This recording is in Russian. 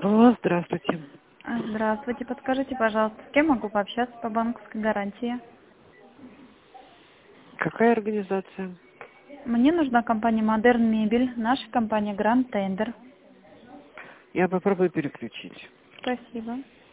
Алло, здравствуйте. Здравствуйте. Подскажите, пожалуйста, с кем могу пообщаться по банковской гарантии? Какая организация? Мне нужна компания Modern Мебель, наша компания Grand Tender. Я попробую переключить. Спасибо.